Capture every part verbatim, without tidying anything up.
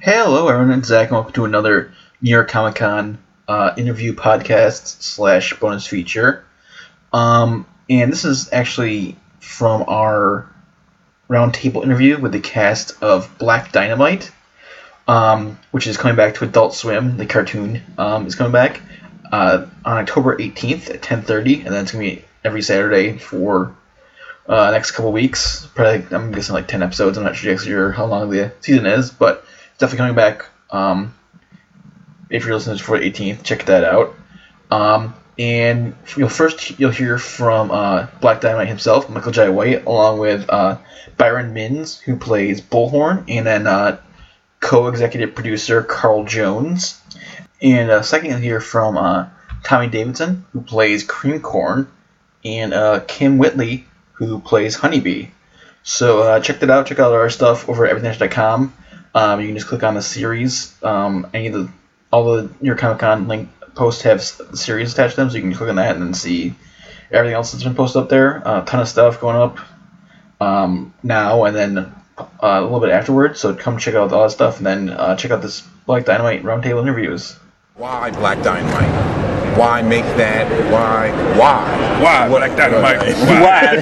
Hello, everyone. It's Zach. Welcome to another New York Comic Con uh, interview podcast slash bonus feature. Um, and this is actually from our roundtable interview with the cast of Black Dynamite, um, which is coming back to Adult Swim. The cartoon um, is coming back uh, on October eighteenth at ten thirty, and then it's going to be every Saturday for uh, next couple weeks. Probably, I'm guessing like ten episodes. I'm not sure sure how long the season is, but it's definitely coming back. Um, if you're listening for the eighteenth, check that out. Um, and you'll first you'll hear from uh, Black Dynamite himself, Michael Jai White, along with uh, Byron Minns, who plays Bullhorn, and then uh, co-executive producer Carl Jones. And uh, second, you'll hear from uh, Tommy Davidson, who plays Cream Corn, and uh, Kim Whitley, who plays Honeybee. So uh, check that out. Check out our stuff over at everything dot com. Um, you can just click on the series. Um, any of the all the New York Comic Con link posts have the series attached to them, so you can click on that and then see everything else that's been posted up there. A uh, ton of stuff going up um, now and then uh, a little bit afterwards. So come check out all that stuff, and then uh, check out this Black Dynamite roundtable interviews. Why Black Dynamite? Why make that? Why? Why? Why what, Black Dynamite? Why?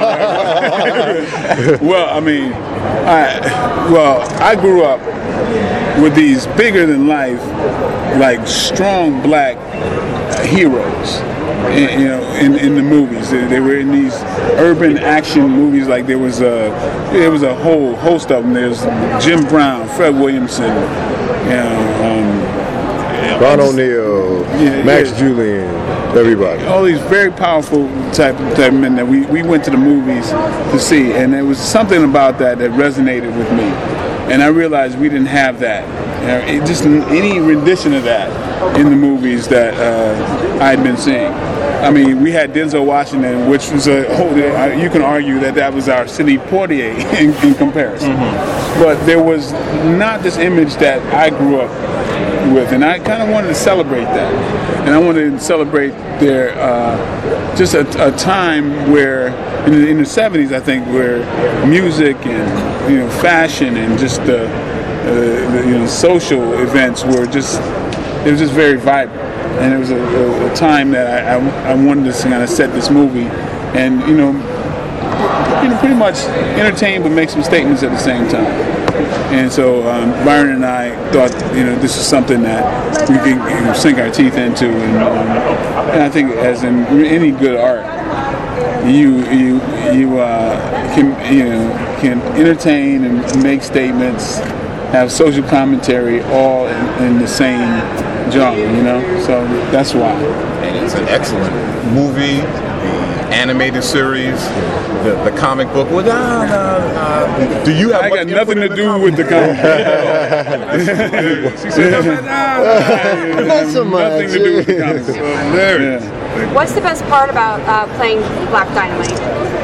Well, I mean, I well, I grew up with these bigger than life, like strong black heroes. In, you know, in, in the movies, they, they were in these urban action movies. Like there was a there was a whole host of them. There's Jim Brown, Fred Williamson, you know. Um, Ron O'Neal, yeah, Max yeah. Julian, everybody. All these very powerful type type men that we, we went to the movies to see, and there was something about that that resonated with me. And I realized we didn't have that. You know, it just any rendition of that in the movies that uh, I had been seeing. I mean, we had Denzel Washington, which was a whole. You can argue that that was our Sidney Poitier in, in comparison. Mm-hmm. But there was not this image that I grew up with, and I kind of wanted to celebrate that, and I wanted to celebrate their uh, just a, a time where in the, in the seventies, I think, where music and you know fashion and just the, uh, the you know social events were just it was just very vibrant, and it was a, a, a time that I, I, I wanted to kind of set this movie, and you know, you know pretty much entertain but make some statements at the same time. And so um, Byron and I thought, you know, this is something that we can you know, sink our teeth into, and, um, and I think, as in any good art, you you you uh, can you know can entertain and make statements, have social commentary, all in, in the same genre, you know. So that's why. And it's an excellent movie. Animated series, the, the comic book. Well, nah, nah, nah. Do you have? I got nothing to do with the comic book. She said, nah, nah, nah, Not so much. Nothing to do with the comic book. Yeah. What's the best part about uh, playing Black Dynamite?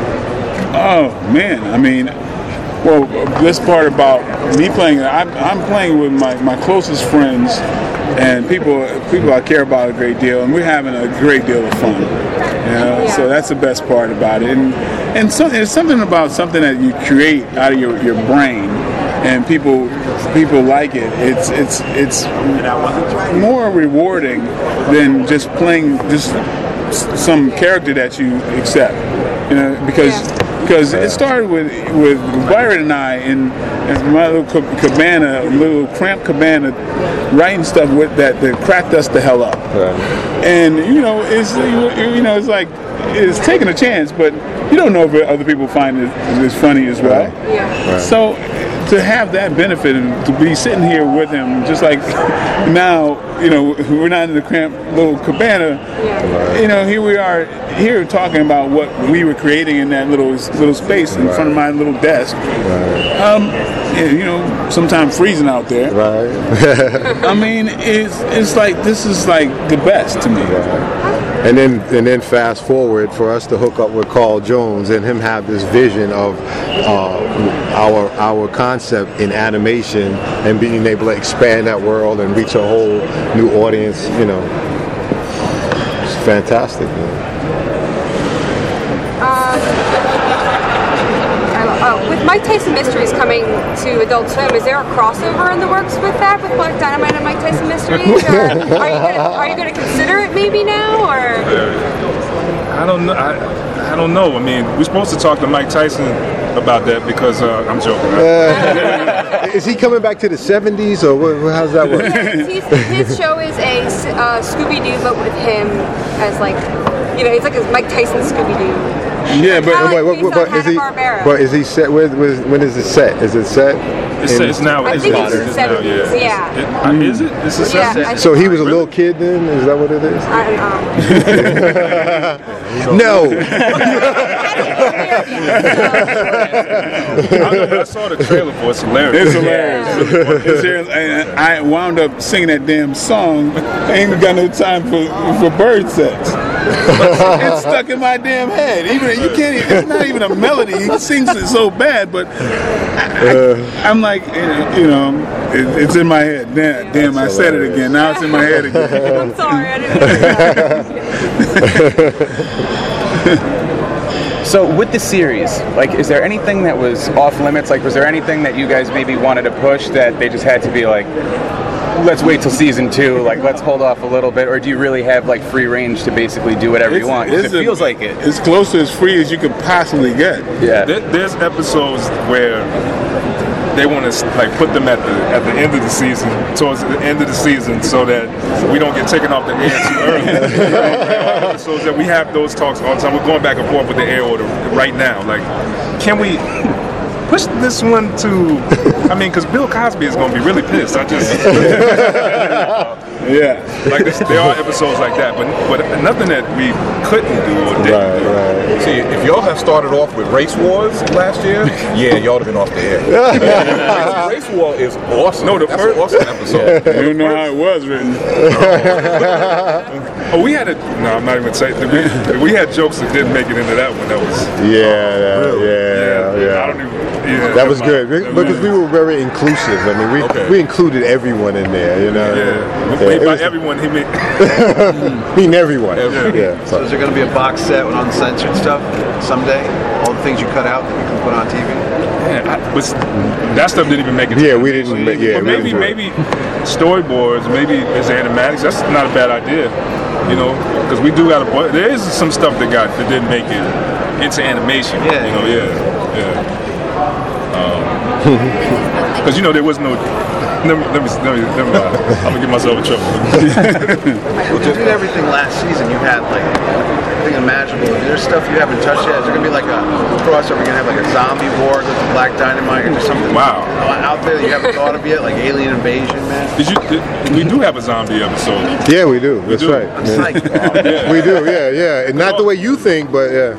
Oh man, I mean, well, the best part about me playing, I'm, I'm playing with my, my closest friends and people people I care about a great deal, and we're having a great deal of fun. You know? Yeah. So that's the best part about it, and and so it's something about something that you create out of your, your brain, and people people like it. It's it's it's more rewarding than just playing just some character that you accept. You know, because. Yeah. Because it started with with Byron and I in, in my little cabana, little cramped cabana, writing stuff with that that cracked us the hell up. Right. And you know, it's you know, it's like it's taking a chance, but you don't know if other people find it as funny as well. Right. Yeah. Right. So to have that benefit and to be sitting here with him, just like now, you know, we're not in the cramped little cabana. Yeah. You know, here we are here talking about what we were creating in that little little space in right. front of my little desk. Right. Um, you know, sometimes freezing out there. Right. I mean, it's it's like this is like the best to me. Right. And then and then fast forward for us to hook up with Carl Jones and him have this vision of uh, our our concept in animation and being able to expand that world and reach a whole new audience. You know, it's fantastic. Man. Uh, with Mike Tyson Mysteries coming to Adult Swim. Is there a crossover in the works with that, with Black Dynamite and Mike Tyson Mysteries? Or are you gonna, are you going to consider it maybe now, or? I don't know. I, I don't know. I mean, we're supposed to talk to Mike Tyson about that because uh, I'm joking. Right? Uh, is he coming back to the seventies, or what, how's that work? Yeah, he's, his show is a uh, Scooby-Doo, but with him as like, you know, it's like a Mike Tyson Scooby-Doo. Yeah, but Kinda Wait, like what, what, based on is he? Hanna-Barbera. But is he set? Where, where, when is it set? Is it set? It's, in- it's now. I It's think it's modern. the It's now, seventies, yeah. It, uh, is it? This is Yeah, seventies? I So he was a little kid then? Is that what it is? I don't know. No. I, I saw the trailer for it. It's hilarious. It's hilarious. It's hilarious. And I wound up singing that damn song. I ain't got no time for for bird sex. It's stuck in my damn head. Even you can't. Even, it's not even a melody. He sings it so bad, but I, I, I'm like, you know, it, it's in my head. Damn, damn I said it again. Now it's in my head again. I'm sorry, I didn't know that. So with the series, like, is there anything that was off limits? Like, was there anything that you guys maybe wanted to push that they just had to be like, let's wait till season two, like, let's hold off a little bit? Or do you really have, like, free range to basically do whatever you want? 'Cause it a- feels like it. It's close to as free as you could possibly get. Yeah. There, there's episodes where they want to like put them at the at the end of the season, towards the end of the season, so that we don't get taken off the air too early. There are episodes that we have those talks all the time. We're going back and forth with the air order right now. Like, can we push this one to? I mean, because Bill Cosby is going to be really pissed. I just Yeah. like this, there are episodes like that, but but nothing that we couldn't do or didn't Right, do. right. See, if y'all had started off with Race Wars last year, yeah, y'all would have been off the air. Race War is awesome. No, the That's first- an awesome episode. You don't know how it was written. Oh, we had a no. I'm not even saying we, we had jokes that didn't make it into that one. That was Yeah, yeah, yeah, yeah. I don't even. Yeah, That was never good mind. We- because we were very inclusive. I mean, we Okay. we included everyone in there. You know. Yeah, Yeah, it by was- everyone he meant. mean everyone. Everyone. Yeah. So is there going to be a box set with uncensored stuff someday? All the things you cut out that you can put on T V? Man, I, but that stuff didn't even make it. Yeah, we didn't ma- yeah, but we maybe didn't do it. maybe storyboards, maybe as animatics. That's not a bad idea. You know, because we do got a. bu- There is some stuff that got that didn't make it into animation. Yeah. You know, yeah, yeah. Because you know there was no. Let me, let me, let me, let me uh, I'm gonna get myself in trouble. Well, you did everything last season. You had like everything imaginable. There's stuff you haven't touched yet. Is there going to be like a crossover? You're going to have like a zombie war with the Black Dynamite or just something Wow. out there that you haven't thought of yet, like alien invasion, man? Did you? Did, we do have a zombie episode. Yeah, we do. That's do. right. I'm Yeah. psyched. We do. Yeah, yeah. And not the way you think, but yeah.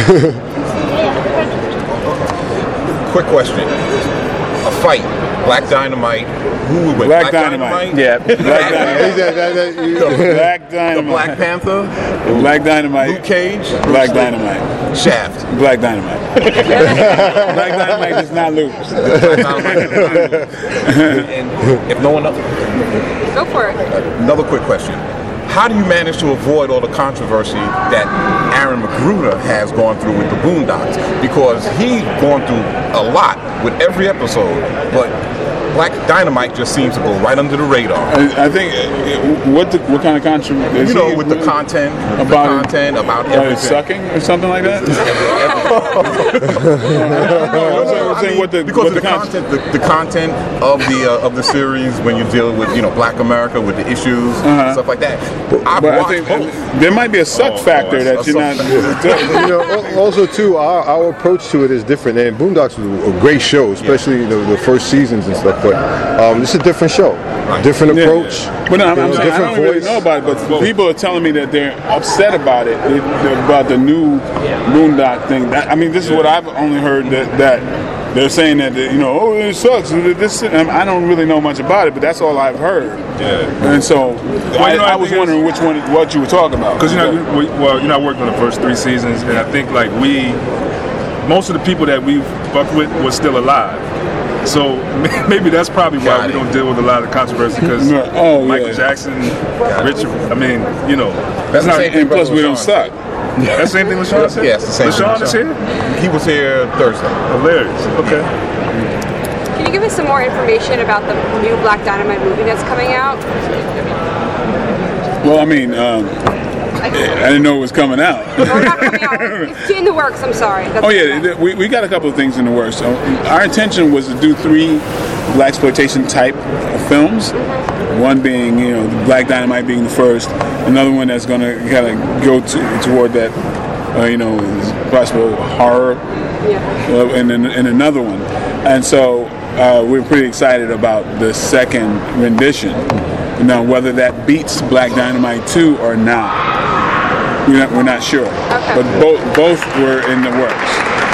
Quick question. A fight. Black Dynamite. Who would win? Black Dynamite. Yeah. Black Dynamite. Is that- that- that- you- Black The Dynamite. Black Panther. Black Dynamite. Luke Cage. Black Dynamite. Shaft. Black Dynamite. Black Dynamite does not lose. Black Dynamite. And if no one else, Go for it. another quick question. How do you manage to avoid all the controversy that Aaron McGruder has gone through with the Boondocks? Because he's gone through a lot with every episode, but Black Dynamite just seems to go right under the radar. I, I think uh, what the, what kind of controversy? You know, with the content, the About- content, about uh, everything. sucking or something like that. No, I'm saying- I'm I saying mean, what the because what of the, the con- content, the, the content of the uh, of the series when you deal with you know Black America with the issues Uh-huh. stuff like that. I've But I watched think both. there might be a suck Oh, factor oh, that a you're not. suck you know, al- also too, our, our approach to it is different. And Boondocks was a great show, especially the, the first seasons and stuff. But um, it's a different show, different Yeah. approach. But no, I'm, you I'm know, saying I different don't really voice. know about it. But people are telling me that they're upset about it, it about the new Boondock thing. That, I mean, this is what I've only heard that that. They're saying that, you know, oh, it sucks. This, I don't really know much about it, but that's all I've heard. Yeah. And so I, you know, I I was think wondering which one, what you were talking about. Because you know, we, well, you know, I worked on the first three seasons, and I think like we, most of the people that we fucked with were still alive. So maybe that's probably why Got we it. don't deal with a lot of controversy. Because Oh, Michael yeah. Jackson, Richard, I mean, you know, That's not, the same thing and plus, Brother we don't Sean suck. That's the same thing LaShawn said? Yes, the same thing. LaShawn is here? He was here Thursday. Hilarious. Okay. Can you give us some more information about the new Black Dynamite movie that's coming out? Well, I mean, um, I didn't know it was coming out. Or not coming out. It's in the works, I'm sorry. That's Oh yeah, th- we, we got a couple of things in the works. So our intention was to do three blaxploitation type of films. One being, you know, Black Dynamite being the first. Another one that's going to kind of go to, toward that, uh, you know, possible horror, Yeah. uh, and, and and another one. And so uh, we're pretty excited about the second rendition. Now, whether that beats Black Dynamite two or not, we're not, we're not sure. Okay. But both both were in the works.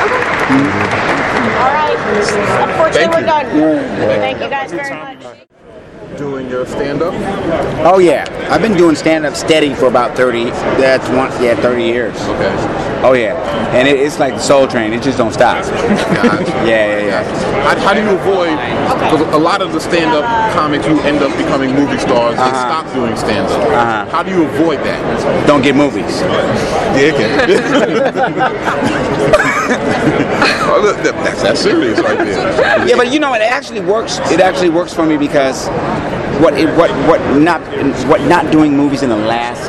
All right. Unfortunately, we're done. Thank you guys very much. Doing your stand-up? Oh yeah, I've been doing stand-up steady for about thirty. That's one, yeah, thirty years. Okay. Oh yeah, and it, it's like the Soul Train. It just don't stop. Gotcha. Yeah, yeah, yeah. How, how do you avoid? Because a lot of the stand-up comics who end up becoming movie stars, they Uh-huh. stop doing stand-up. Uh-huh. How do you avoid that? Don't get movies. Yeah, okay. Oh, look, that- that's that serious right there. Yeah, but you know, it actually works. It actually works for me because what it, what what not what not doing movies in the last,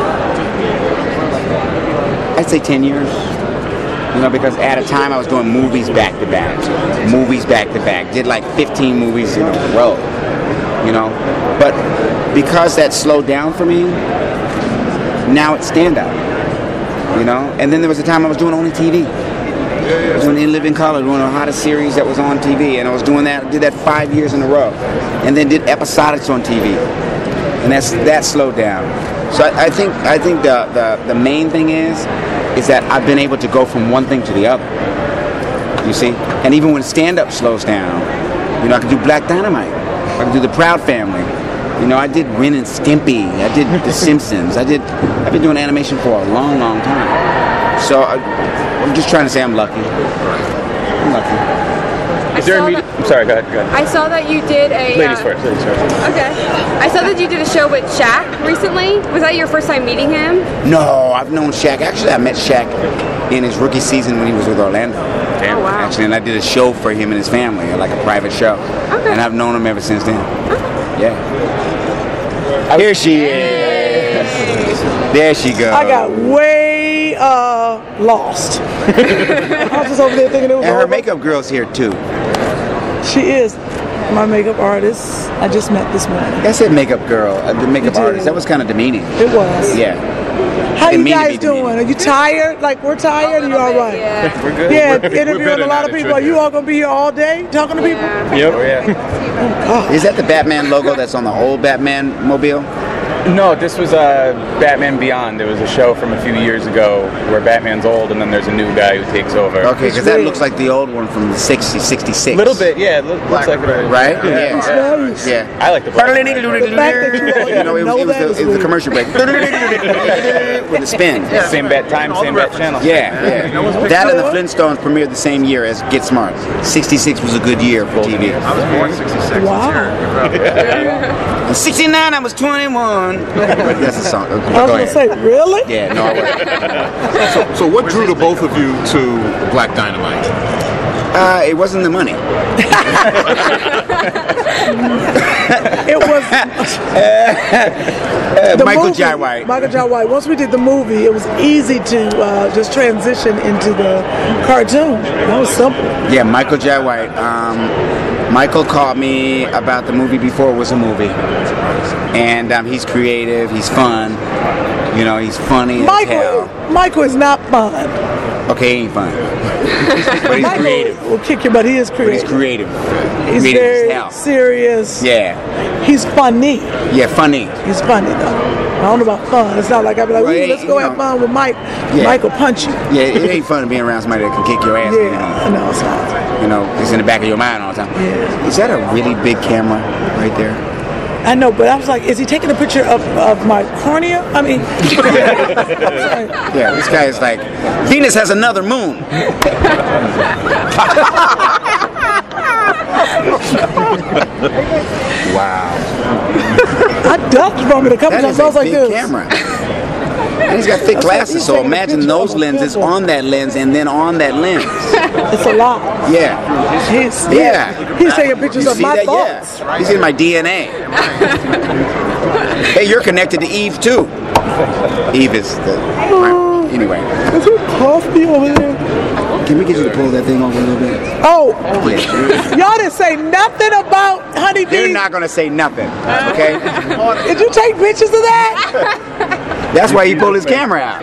I'd say ten years. You know, because at a time I was doing movies back to back, movies back to back. Did like fifteen movies in a row. You know, but because that slowed down for me, now it's stand up. You know, and then there was a time I was doing only T V. I was doing In Living Color, doing the hottest series that was on T V, and I was doing that, did that five years in a row, and then did episodics on T V, and that's that slowed down. So I, I think I think the, the the main thing is is that I've been able to go from one thing to the other. You see, and even when stand-up slows down, you know, I can do Black Dynamite, I can do The Proud Family. You know, I did Ren and Stimpy, I did The Simpsons, I did. I've been doing animation for a long, long time. So I, I'm just trying to say I'm lucky. I'm lucky. Is there a meeting? I'm sorry, go ahead, go ahead. I saw that you did a. Ladies uh, first, ladies first. Okay. I saw that you did a show with Shaq recently. Was that your first time meeting him? No, I've known Shaq. Actually, I met Shaq in his rookie season when he was with Orlando. Oh, wow. Actually, and I did a show for him and his family, like a private show. Okay. And I've known him ever since then. Yeah. Here she is. There she goes. I got way uh, lost. I was just over there thinking it was And her over. makeup girl's here too. She is my makeup artist. I just met this morning. I said makeup girl, uh, the makeup You did. artist. That was kind of demeaning. It was. Yeah. How Didn't you mean to guys be doing? demeaning. Are you tired? Like we're tired? Or you all right? Yeah. We're good. Yeah, We're- we're interviewing better a lot than of it people. Are should you be. all gonna be here all day talking to people? Yeah. Yep. Oh, yeah. Is that the Batman logo that's on the old Batman mobile? No, this was uh, Batman Beyond. There was a show from a few years ago where Batman's old and then there's a new guy who takes over. Okay, because that looks like the old one from the sixties, sixty-six. A little bit, yeah. It loo- looks like it. Right? Yeah. Yeah. Nice. Yeah. I like the black. The fact that you all You know, it was, know it was, that the, is it was the weird. commercial break. With the spin. Same bat time, same bat channel. Yeah, yeah. That and the Flintstones premiered the same year as Get Smart. sixty-six was a good year for T V. I was born sixty-six. Wow. In sixty-nine, I was twenty-one. That's a song. I was Go gonna ahead. say, really? Yeah, no, I wasn't. So, so what drew the both of you to Black Dynamite? Uh, it wasn't the money. It was Uh, the Michael movie, Jai White. Michael Jai White. Once we did the movie, it was easy to uh, just transition into the cartoon. That was simple. Yeah, Michael Jai White. Um, Michael called me about the movie before it was a movie. And um, he's creative, he's fun. You know, he's funny as Michael, hell. Michael is not fun. Okay, he ain't fun. But he's Michael creative. will kick you, but he is But creative. he's creative. He's creative very as hell. serious. Yeah. He's funny. Yeah, funny. He's funny though. I don't know about fun. It's not like I'd be like, Well, "Ooh, it- let's go you have know, fun with Mike." Yeah. Mike will punch you. Yeah, it ain't fun being around somebody that can kick your ass. Yeah, no, it's not. You know, it's in the back of your mind all the time. Yeah. Is that a really big camera right there? I know, but I was like, is he taking a picture of, of my cornea? I mean, Yeah, this guy is like, Venus has another moon. Wow. I ducked from it a couple That times. is I was a like big this. camera. And he's got thick glasses, so imagine those lenses on that lens and then on that lens. It's a lot. Yeah. He's, yeah. He's taking pictures you of see my that? thoughts. Yeah. He's in my D N A. Hey, you're connected to Eve too. Eve is the. Uh, anyway. Is it coffee over there? Can we get you to pull that thing over a little bit? Oh, yeah. Y'all didn't say nothing about honeybees. You're not gonna say nothing, okay? Did you take pictures of that? That's why he pulled his camera out.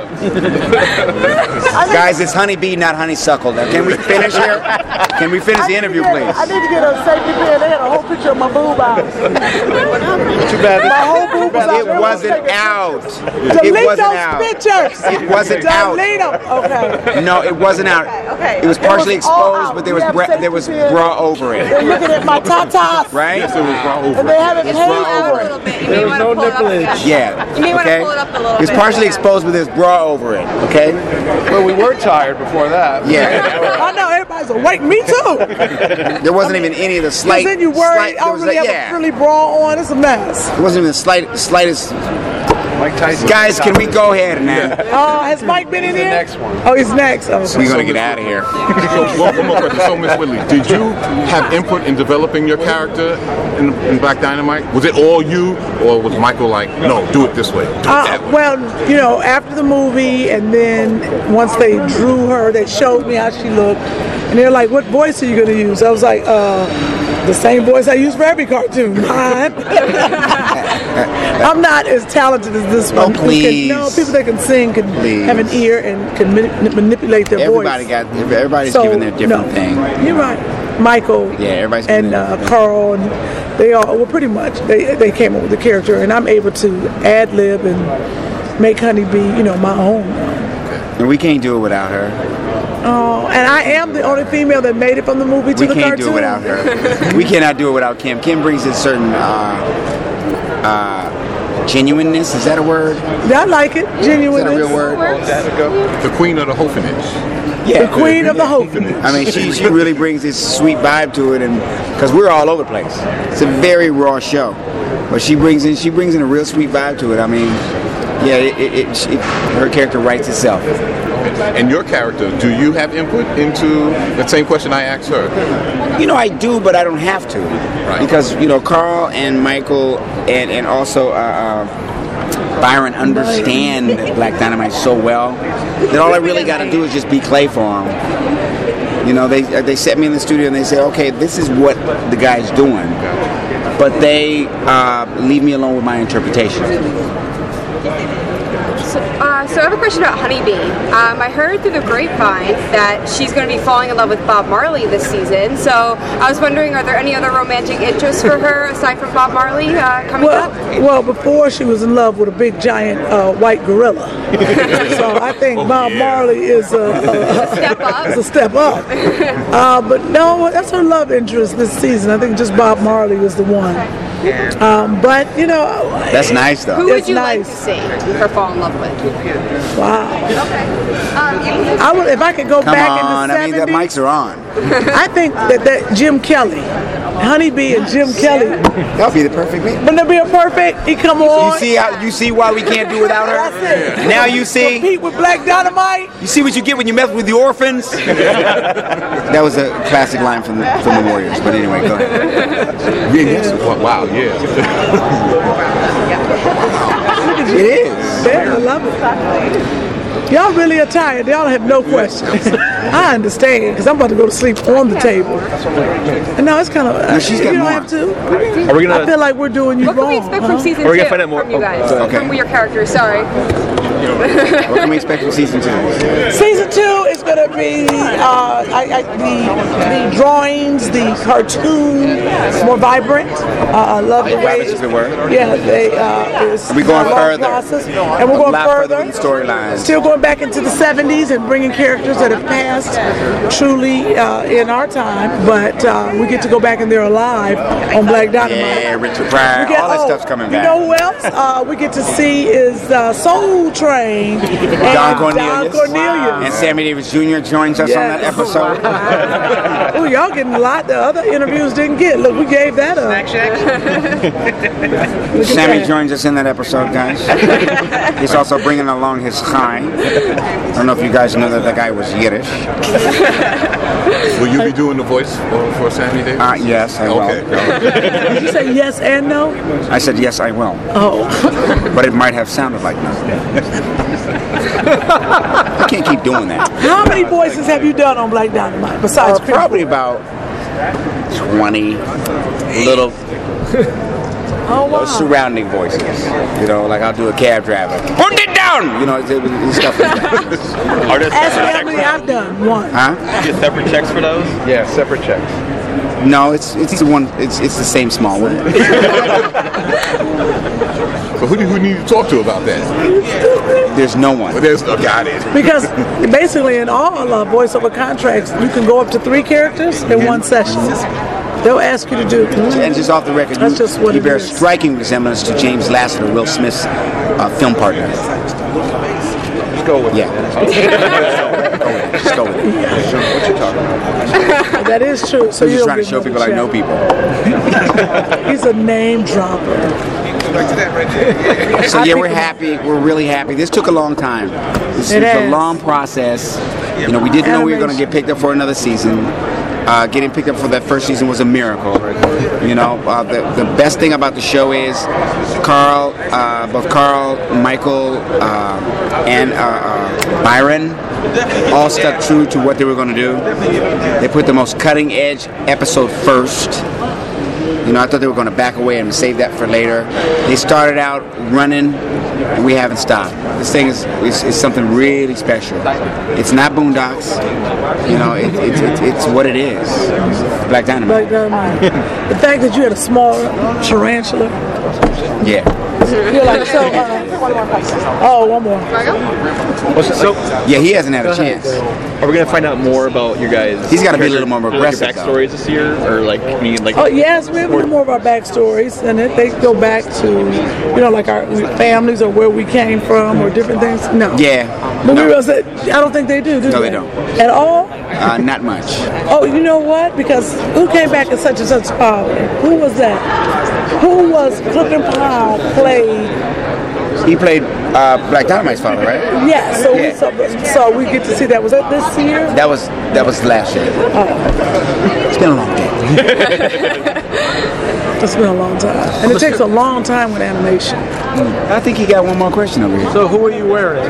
Guys, it's honeybee, not honeysuckle. Now, can we finish here? Can we finish the interview, please? I need to get a safety pin. They had a whole picture of my boob out. Too bad. My whole boob was out. It wasn't out. Delete It wasn't those out. pictures. It wasn't out. Delete them. Okay. No, it wasn't out. Okay. It was partially It was all exposed, out. but there We was have bra- safety there was pins. bra over it. They're looking at my tatas. Right? Yes, it was bra over And they haven't It's paid bra for over it. it. You may want to pull it up. Yeah. You may want to okay? pull it up a little It's bit. partially exposed, but there's bra over it. Okay. Well, we were tired before that. Yeah. I know everybody's awake. Me too. There wasn't even any of the slight. Then you worried. slight- I there don't was really a- have yeah. a frilly bra on. It's a mess. There wasn't even the slight, slightest. Mike Tyson. Guys, can we go ahead now? Oh, has Mike been in here? The next one. Oh, he's next. Oh, We're gonna get out of here. So one, one more question. So, Miss Whitley, did you have input in developing your character in, in Black Dynamite? Was it all you, or was Michael like, no, do it this way? Do it that Uh, way? well, you know, after the movie, and then once they drew her, they showed me how she looked, and they're like, "What voice are you going to use?" I was like, "Uh, the same voice I use for every cartoon." Mine. I'm not as talented as this Oh, one. who please. Can, no, people that can sing can Please. have an ear and can mani- manipulate their Everybody voice. got. Everybody's So, giving their different no, thing. You're right. Michael. Yeah, everybody's giving and their uh, different Carl, and they all well, pretty much they they came up with the character, and I'm able to ad lib and make Honeybee, you know, my own. And we can't do it without her. Oh, and I am the only female that made it from the movie to We the can't cartoon. do it without her. We cannot do it without Kim. Kim brings a certain uh, uh, genuineness. Is that a word? I like it. Genuine. Is that a real word? The queen of the Hofanage. Yeah. The queen of the Hofanage. I mean, she she really brings this sweet vibe to it, and because we're all over the place. It's a very raw show, but she brings in she brings in a real sweet vibe to it. I mean, yeah, it, it, it, it her character writes itself. And your character, do you have input into the same question I asked her? You know, I do, but I don't have to, Right. because you know, Carl and Michael and and also. Uh, uh, Byron understand Black Dynamite so well that all I really got to do is just be Clay for them. You know, they they set me in the studio and they say, okay, this is what the guy's doing, but they uh, leave me alone with my interpretation. So, uh, so I have a question about Honeybee. Um, I heard through the grapevine that she's going to be falling in love with Bob Marley this season. So I was wondering, are there any other romantic interests for her aside from Bob Marley uh, coming Well, up? well, before she was in love with a big giant uh, white gorilla, so I think Oh, Bob yeah. Marley is a, a, Step up. is a step up. Uh, but no, that's her love interest this season. I think just Bob Marley was the one. Um, but you know, That's nice, though. Who would It's you nice. like to see her fall in love with? wow. Um, I would if I could go Come back on, in the I mean, the seventies. mics are on. I think that, that Jim Kelly, Honeybee and Jim Kelly, That'll be the perfect mix. wouldn't it be a perfect? He come on. You see how you see why we can't do without That's her? it. Now you see. Compete with Black Dynamite. You see what you get when you mess with the orphans? That was a classic line from the, from the Warriors. But anyway, go ahead. Yeah, yes. Wow, wow, yeah. It is. Yeah, I love it. Y'all really are tired. Y'all have no questions. I understand because I'm about to go to sleep on the table. And no, it's kind of. No, she's got you don't more. have to. Are we I gonna? feel like we're doing you what can wrong. we expect huh? from season Are we two gonna find out more- from you guys? Okay. From your characters, sorry. What can we expect from season two? Season two is going to be uh, I, I, the the drawings, the cartoon, more vibrant. Uh, I love the way. Vibrant is a good word. Yeah, they. Uh, it's Are we going a long further? process, and we're A going lot further further. with the storylines. Still going back into the seventies and bringing characters that have passed truly uh, in our time, but uh, we get to go back and they're alive on Black Dynamite. Yeah, Richard Pryor, We get- all that oh, stuff's coming you back. know who else uh, we get to see is uh, Soul Train. Train. Don and Cornelius. Don Cornelius. And Sammy Davis Junior joins us Yes. on that episode. Oh, y'all getting a lot the other interviews didn't get. Look, we gave that up. Look at Sammy that. joins us in that episode, guys. He's also bringing along his chai. I don't know if you guys know that that guy was Yiddish. Will you be doing the voice for, for Sammy Davis? Uh, yes, I will. Okay. Did you say yes and no? I said yes, I will. Oh. But it might have sounded like no. I can't keep doing that. How many voices have you done on Black Dynamite besides Uh, probably about twenty little Oh, wow. surrounding voices. You know, like I'll do a cab driver. Put it down! You know, it's, it's stuff like that. Are there Ask me how separate many checks I've done. One. Huh? for, get separate checks for those? Yeah, separate checks. No, it's it's the one. It's it's the same small one. So who do you need to talk to about that? There's no one. Well, there's oh, got it. Because basically in all uh, voiceover contracts, you can go up to three characters in one session. They'll ask you to do. And just off the record, That's you, just what you it bear is. striking resemblance to James Lasseter, Will Smith's uh, film partner. Just go with Yeah. it. Just go with it. What you talking about? That is true. So I'm you just don't trying to get show people I another know check. people. He's a name dropper. So yeah, we're happy. We're really happy. This took a long time. This It was a has. long process. You know, we didn't know we were going to get picked up for another season. Uh, getting picked up for that first season was a miracle. You know, uh, the, the best thing about the show is Carl, uh, both Carl, Michael, uh, and uh, uh, Byron all stuck true to what they were going to do. They put the most cutting edge episode first. You know, I thought they were going to back away and save that for later. They started out running, and we haven't stopped. This thing is, is, is something really special. It's not Boondocks. You know, it, it, it, it's what it is. Black Dynamite. Black Dynamite. The fact that you had a small tarantula. Yeah. You're like, so, uh, oh, one more. So, Yeah, he hasn't had a chance. are we gonna find out more about you guys? He's gotta be a little more like, aggressive, Your backstories this year, or like, I mean, like. Oh, yes, we have a little more of our backstories, and it, they go back to, you know, like our families or where we came from or different things. No. Yeah. But No. we was, I don't think they do, do No, they? they don't. At all? Uh, not much. Oh, you know what? Because who came back as such and such father? Who was that? Who was Clifton Powell played? He played uh, Black Dynamite's father, right? Yeah, so, Yeah. We, so, so we get to see that. Was that this year? That was that was last year. It's been a long day. It's been a long time. And it takes a long time with animation. I think he got one more question over here. So who are you wearing?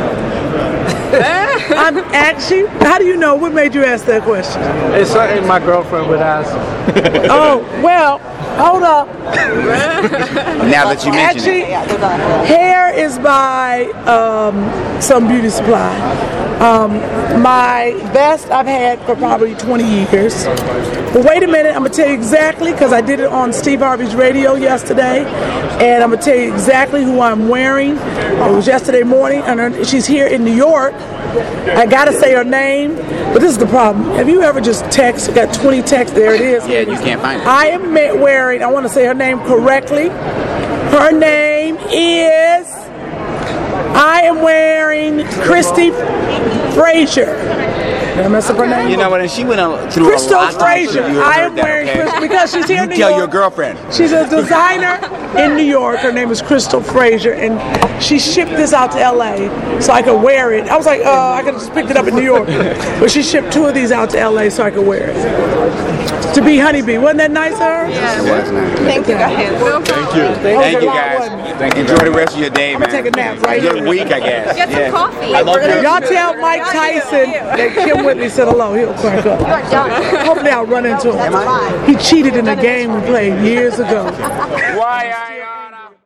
I'm actually, how do you know? What made you ask that question? It's something my girlfriend would ask. Oh, well, hold up. Now that you mention Actually, it. hair is by um, some beauty supply. Um, my vest I've had for probably twenty years. But wait a minute, I'm going to tell you exactly, because I did it on Steve Harvey's radio yesterday, and I'm going to tell you exactly who I'm wearing. It was yesterday morning, and her, she's here in New York. I got to say her name, but this is the problem. Have you ever just text, got twenty texts, there it is. Yeah, you can't find it. I am ma- wearing, I want to say her name correctly. Her name is, I am wearing Christy Frazier. Did I mess up her name? You know what? And she went on through Crystal a lot. Frazier. I am wearing Crystal because she's here in You New tell York. your girlfriend. She's a designer in New York. Her name is Crystal Frazier, and she shipped this out to L A so I could wear it. I was like, uh, I could have just picked it up in New York, but she shipped two of these out to L A so I could wear it. To be Honeybee, wasn't that nice of her? Yes, it was nice. Thank you guys. No Thank you. Thank you guys. Thank you. Enjoy the rest of your day, man. Take a nap right Good here. week, I guess. Get some Yeah. coffee. I love your- Y'all tell Mike Tyson that Kim Whitley said hello. He'll crack up. Hopefully I'll run into him. He cheated in a game we played years ago. Why